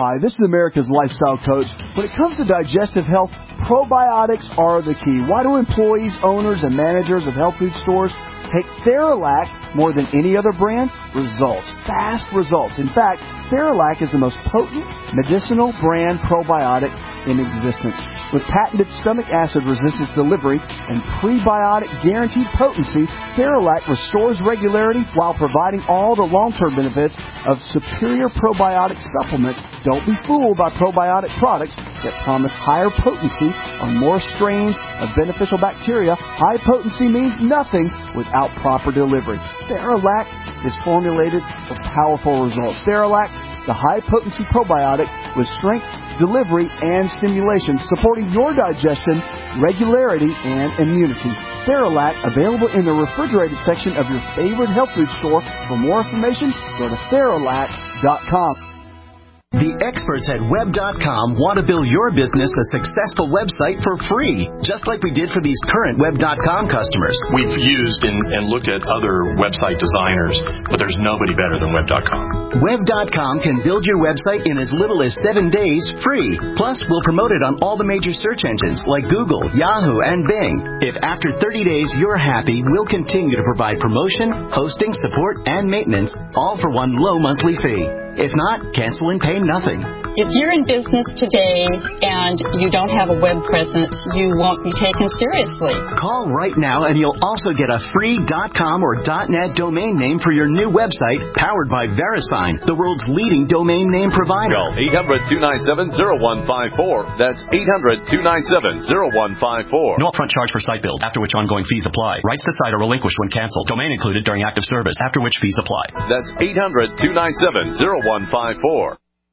Hi, this is America's Lifestyle Coach. When it comes to digestive health, probiotics are the key. Why do employees, owners, and managers of health food stores take Theralac more than any other brand? Results. Fast results. In fact, Theralac is the most potent medicinal brand probiotic in existence. With patented stomach acid resistance delivery and prebiotic guaranteed potency, Theralac restores regularity while providing all the long-term benefits of superior probiotic supplements. Don't be fooled by probiotic products that promise higher potency on more strains of beneficial bacteria. High potency means nothing without proper delivery. Theralac is formulated for powerful results. Theralac, the high-potency probiotic with strength, delivery, and stimulation, supporting your digestion, regularity, and immunity. Theralac, available in the refrigerated section of your favorite health food store. For more information, go to Theralac dot com. The experts at web dot com want to build your business a successful website for free, just like we did for these current web dot com customers. We've used and, and looked at other website designers, but there's nobody better than web dot com. web dot com can build your website in as little as seven days free. Plus, we'll promote it on all the major search engines like Google, Yahoo, and Bing. If after thirty days you're happy, we'll continue to provide promotion, hosting, support, and maintenance, all for one low monthly fee. If not, cancel and pay nothing. If you're in business today and you don't have a web presence, you won't be taken seriously. Call right now and you'll also get a free .com or .net domain name for your new website, powered by VeriSign, the world's leading domain name provider. Call eight hundred, two nine seven, zero one five four. That's eight hundred, two nine seven, zero one five four. No upfront charge for site build, after which ongoing fees apply. Rights to site are relinquished when canceled. Domain included during active service, after which fees apply. That's eight hundred, two nine seven, zero one five four.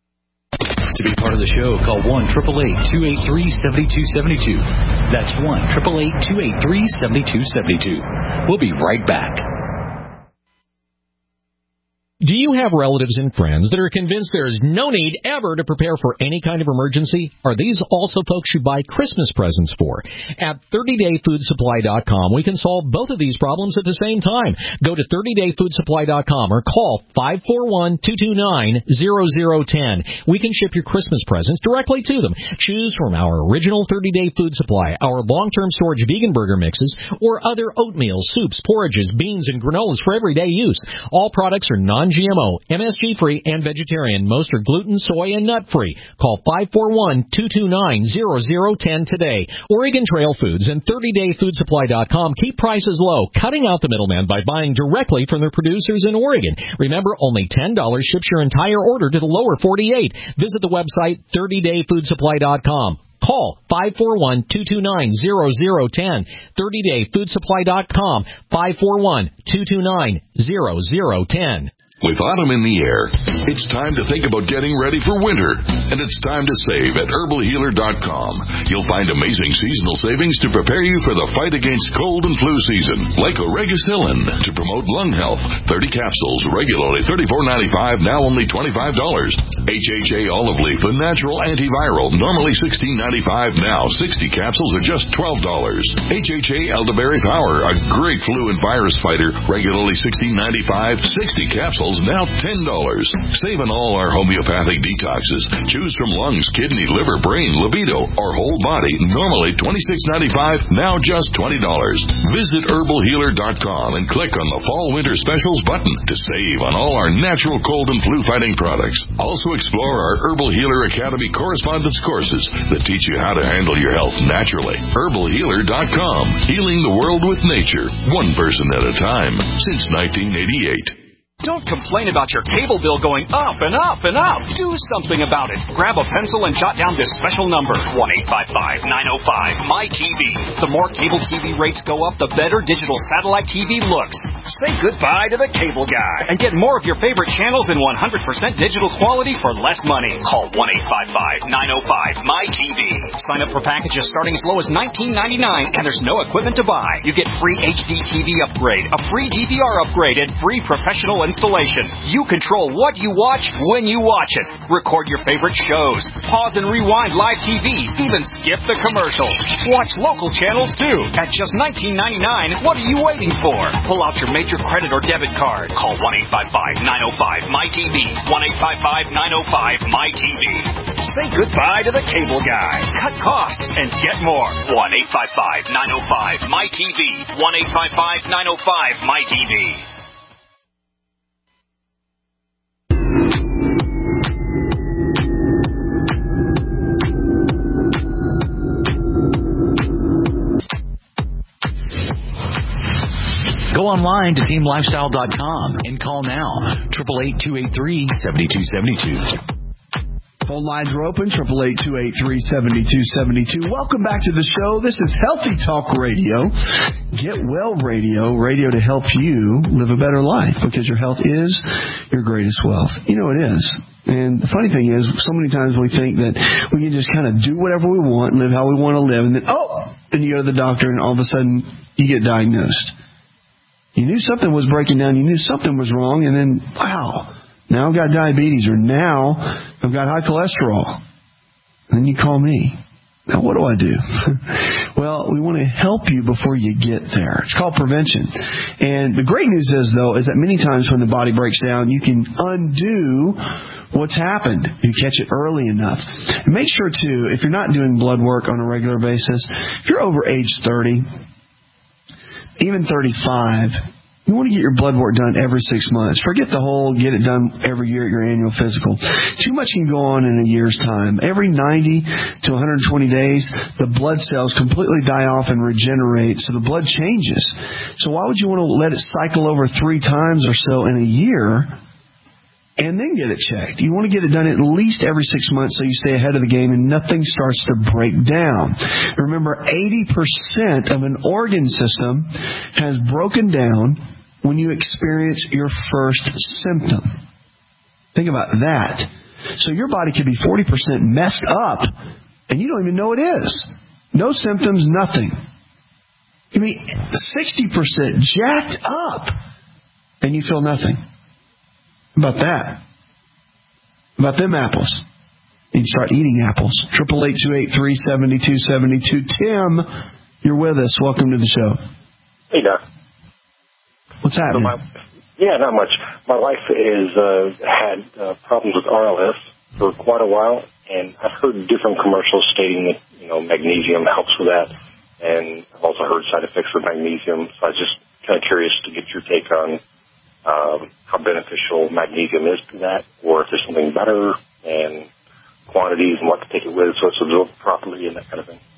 To be part of the show, call one eight eight eight, two eight three, seven two seven two. That's one eight eight eight, two eight three, seven two seven two. We'll be right back. Do you have relatives and friends that are convinced there is no need ever to prepare for any kind of emergency? Are these also folks you buy Christmas presents for? At thirty day food supply dot com, we can solve both of these problems at the same time. Go to thirty day food supply dot com or call five four one, two two nine, zero zero one zero. We can ship your Christmas presents directly to them. Choose from our original thirty day food supply, our long-term storage vegan burger mixes, or other oatmeal, soups, porridges, beans, and granolas for everyday use. All products are non G M O, M S G-free, and vegetarian. Most are gluten, soy, and nut-free. Call five four one, two two nine, zero zero one zero today. Oregon Trail Foods and thirty day food supply dot com keep prices low, cutting out the middleman by buying directly from their producers in Oregon. Remember, only ten dollars ships your entire order to the lower forty-eight. Visit the website thirty day food supply dot com. Call five four one, two two nine, zero zero one zero. thirty day food supply dot com, five four one, two two nine, zero zero one zero. With autumn in the air, it's time to think about getting ready for winter. And it's time to save at herbal healer dot com. You'll find amazing seasonal savings to prepare you for the fight against cold and flu season. Like Oregacillin to promote lung health. thirty capsules, regularly thirty-four ninety-five, now only twenty-five dollars. H H A olive leaf, a natural antiviral, normally sixteen ninety-five, now sixty capsules are just twelve dollars. H H A elderberry power, a great flu and virus fighter, regularly sixteen ninety-five, sixty capsules now ten dollars. Save on all our homeopathic detoxes. Choose from lungs, kidney, liver, brain, libido, or whole body. Normally twenty-six ninety-five, now just twenty dollars. Visit herbal healer dot com and click on the Fall Winter Specials button to save on all our natural cold and flu fighting products. Also explore our Herbal Healer Academy correspondence courses that teach you how to handle your health naturally. herbal healer dot com. Healing the world with nature, one person at a time, since nineteen eighty-eight. Don't complain about your cable bill going up and up and up. Do something about it. Grab a pencil and jot down this special number, one eight five five, nine oh five, M Y T V. The more cable T V rates go up, the better digital satellite T V looks. Say goodbye to the cable guy and get more of your favorite channels in one hundred percent digital quality for less money. Call one eight five five, nine oh five, M Y T V. Sign up for packages starting as low as nineteen ninety-nine, and there's no equipment to buy. You get free H D T V upgrade, a free D V R upgrade, and free professional installation. You control what you watch when you watch it. Record your favorite shows. Pause and rewind live T V. Even skip the commercials. Watch local channels too. At just nineteen ninety-nine dollars, what are you waiting for? Pull out your major credit or debit card. Call one eight five five, nine oh five, M Y T V. one eight five five, nine oh five, M Y T V. Say goodbye to the cable guy. Cut costs and get more. one eight five five, nine oh five, M Y T V. one eight five five, nine oh five, M Y T V. Go online to team lifestyle dot com and call now. eight eight eight, two eight three, seven two seven two. Phone lines are open, eight eight eight, two eight three, seven two seven two. Welcome back to the show. This is Healthy Talk Radio. Get Well Radio, radio to help you live a better life, because your health is your greatest wealth. You know it is. And the funny thing is, so many times we think that we can just kind of do whatever we want, live how we want to live, and then, oh, then you go to the doctor and all of a sudden you get diagnosed. You knew something was breaking down. You knew something was wrong. And then, wow, now I've got diabetes, or now I've got high cholesterol. And then you call me. Now, what do I do? Well, we want to help you before you get there. It's called prevention. And the great news is, though, is that many times when the body breaks down, you can undo what's happened. You catch it early enough. And make sure, too, if you're not doing blood work on a regular basis, if you're over age thirty, even thirty-five, you want to get your blood work done every six months. Forget the whole get it done every year at your annual physical. Too much can go on in a year's time. Every ninety to one hundred twenty days, the blood cells completely die off and regenerate, so the blood changes. So why would you want to let it cycle over three times or so in a year and then get it checked? You want to get it done at least every six months so you stay ahead of the game and nothing starts to break down. Remember, eighty percent of an organ system has broken down when you experience your first symptom. Think about that. So your body could be forty percent messed up and you don't even know it is. No symptoms, nothing. You mean sixty percent jacked up and you feel nothing. About that. About them apples. You start eating apples. eight eight eight, two eight three, seven two seven two. Tim, you're with us. Welcome to the show. Hey, Doc. What's happening? So my, yeah, not much. My wife is uh, had uh, problems with R L S for quite a while, and I've heard different commercials stating that, you know, magnesium helps with that, and I've also heard side effects of magnesium. So I was just kind of curious to get your take on Um, how beneficial magnesium is to that, or if there's something better, and quantities and what to take it with so it's absorbed properly and that kind of thing.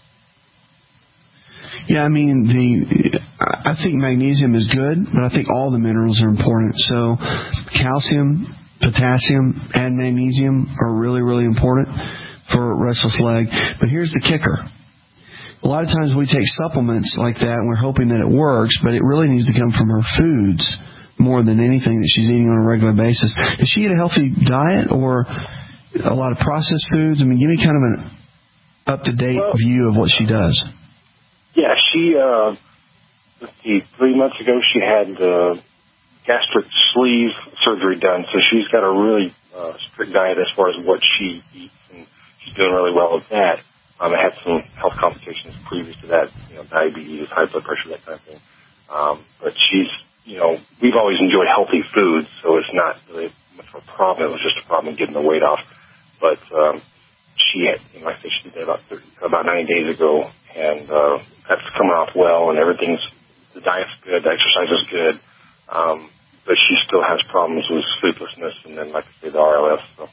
Yeah, I mean, the I think magnesium is good, but I think all the minerals are important. So calcium, potassium, and magnesium are really, really important for restless leg. But here's the kicker. A lot of times we take supplements like that and we're hoping that it works, but it really needs to come from her foods more than anything that she's eating on a regular basis. Does she eat a healthy diet or a lot of processed foods? I mean, give me kind of an up-to-date well, view of what she does. Yeah, she, uh, let's see, three months ago she had uh, gastric sleeve surgery done, so she's got a really uh, strict diet as far as what she eats, and she's doing really well with that. Um, I had some health complications previous to that, you know, diabetes, high blood pressure, that kind of thing. Um, but she's, you know, we've always enjoyed healthy foods, so it's not really much of a problem. It was just a problem getting the weight off. But um, she had, you know, I think she did that about thirty, about ninety days ago, and uh, that's coming off well, and everything's, the diet's good, the exercise is good, um, but she still has problems with sleeplessness, and then, like I say, the R L S. So.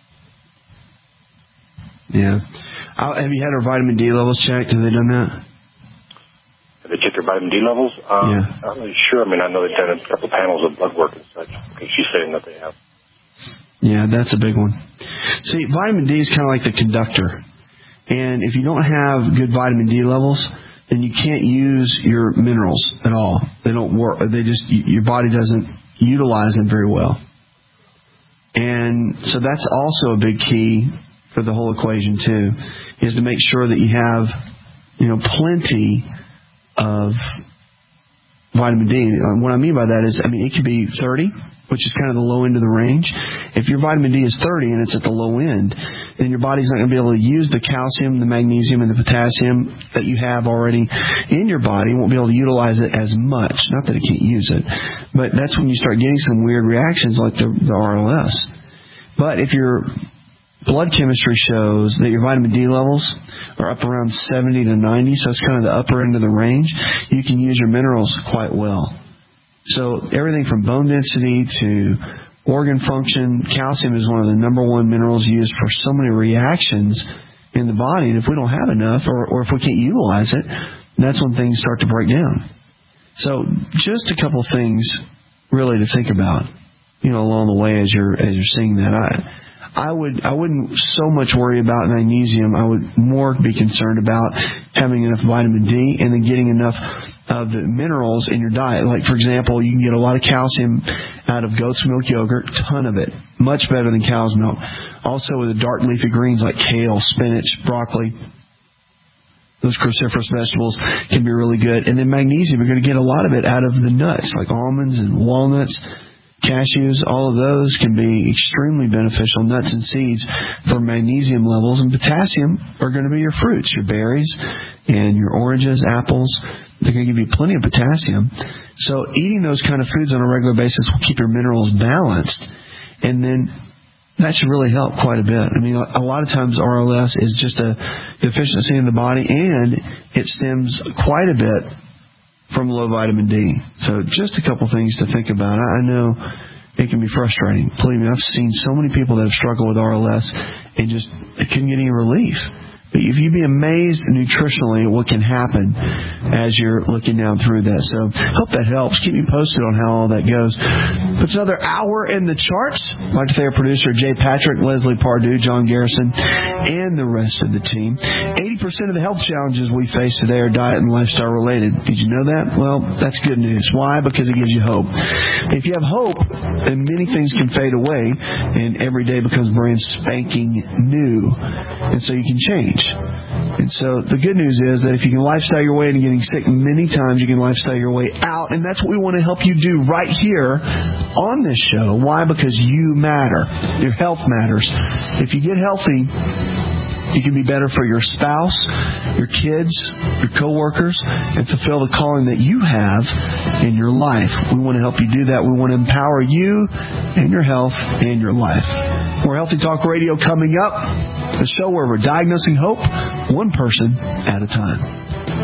Yeah. Uh, have you had her vitamin D levels checked? Have they done that? They check their vitamin D levels? Um, yeah. I'm not really sure. I mean, I know they've done a couple panels of blood work and such. Okay, she's saying that they have. Yeah, that's a big one. See, vitamin D is kind of like the conductor. And if you don't have good vitamin D levels, then you can't use your minerals at all. They don't work. They just, your body doesn't utilize them very well. And so that's also a big key for the whole equation, too, is to make sure that you have, you know, plenty of vitamin D. What I mean by that is, I mean, it could be thirty, which is kind of the low end of the range. If your vitamin D is thirty and it's at the low end, then your body's not going to be able to use the calcium, the magnesium, and the potassium that you have already in your body. It won't be able to utilize it as much. Not that it can't use it, but that's when you start getting some weird reactions like the, the R L S. But if your blood chemistry shows that your vitamin D levels are up around seventy to ninety, so it's kind of the upper end of the range, you can use your minerals quite well. So everything from bone density to organ function, calcium is one of the number one minerals used for so many reactions in the body. And if we don't have enough, or, or if we can't utilize it, that's when things start to break down. So just a couple things really to think about, you know, along the way as you're as you're seeing that. I I would I wouldn't so much worry about magnesium. I would more be concerned about having enough vitamin D and then getting enough of the minerals in your diet. Like, for example, you can get a lot of calcium out of goat's milk yogurt, ton of it, much better than cow's milk. Also with the dark leafy greens like kale, spinach, broccoli. Those cruciferous vegetables can be really good. And then magnesium, you're going to get a lot of it out of the nuts like almonds and walnuts, cashews. All of those can be extremely beneficial, nuts and seeds, for magnesium levels. And potassium are going to be your fruits, your berries and your oranges, apples. They're going to give you plenty of potassium. So eating those kind of foods on a regular basis will keep your minerals balanced. And then that should really help quite a bit. I mean, a lot of times R L S is just a deficiency in the body, and it stems quite a bit from low vitamin D. So just a couple things to think about. I know it can be frustrating. Believe me, I've seen so many people that have struggled with R L S and just they couldn't get any relief. But if you'd be amazed nutritionally what can happen as you're looking down through that. So hope that helps. Keep me posted on how all that goes. It's another hour in the charts. I'd like to thank our producer, Jay Patrick, Leslie Pardue, John Garrison, and the rest of the team. eighty percent of the health challenges we face today are diet and lifestyle related. Did you know that? Well, that's good news. Why? Because it gives you hope. If you have hope, then many things can fade away, and every day becomes brand spanking new. And so you can change. And so the good news is that if you can lifestyle your way into getting sick many times, you can lifestyle your way out. And that's what we want to help you do right here on this show. Why? Because you matter. Your health matters. If you get healthy, you can be better for your spouse, your kids, your coworkers, and fulfill the calling that you have in your life. We want to help you do that. We want to empower you and your health and your life. More Healthy Talk Radio coming up. The show where we're diagnosing hope one person at a time.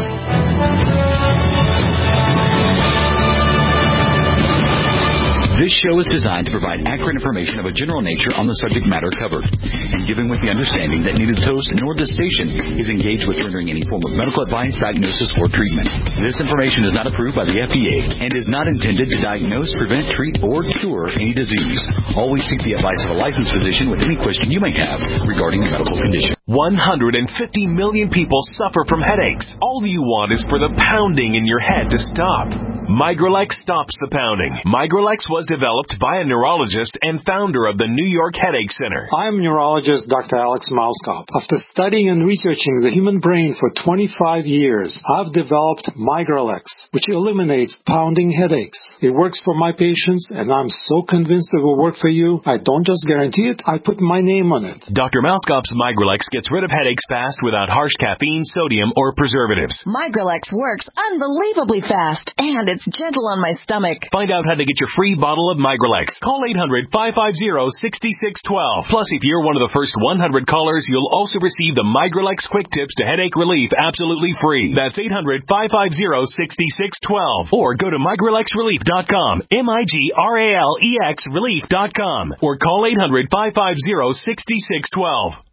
This show is designed to provide accurate information of a general nature on the subject matter covered, and given with the understanding that neither the host nor the station is engaged with rendering any form of medical advice, diagnosis, or treatment. This information is not approved by the F D A and is not intended to diagnose, prevent, treat, or cure any disease. Always seek the advice of a licensed physician with any question you may have regarding a medical condition. one hundred fifty million people suffer from headaches. All you want is for the pounding in your head to stop. Migralex stops the pounding. Migralex was developed by a neurologist and founder of the New York Headache Center. I'm neurologist Doctor Alex Mauskop. After studying and researching the human brain for twenty-five years, I've developed Migralex, which eliminates pounding headaches. It works for my patients, and I'm so convinced it will work for you. I don't just guarantee it, I put my name on it. Doctor Mauskop's Migralex gets rid of headaches fast without harsh caffeine, sodium, or preservatives. Migralex works unbelievably fast, and it's gentle on my stomach. Find out how to get your free bottle of Migralex. Call eight hundred, five five zero, six six one two. Plus, if you're one of the first one hundred callers, you'll also receive the Migralex Quick Tips to Headache Relief absolutely free. That's eight hundred, five five zero, six six one two. Or go to migralex relief dot com, M I G R A L E X relief dot com. Or call eight hundred, five five zero, six six one two.